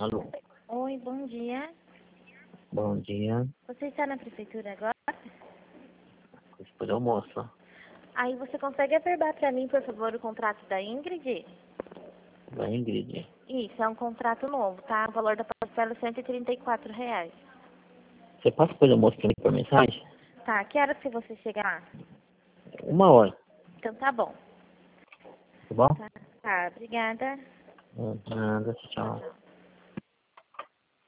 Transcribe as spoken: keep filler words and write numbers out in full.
Alô, Oi, bom dia. bom dia. Você está na prefeitura agora? Depois do almoço. Aí você consegue averbar para mim, por favor, o contrato da Ingrid? Da Ingrid. Isso, é um contrato novo, tá? O valor da parcela é cento e trinta e quatro reais. Você passa depois do almoço pra mim por mensagem? Tá, que horas que você chegar? Uma hora, Então tá bom. tá bom? Tá, tá, obrigada. Hum, Nada, Tchau, tchau. tchau.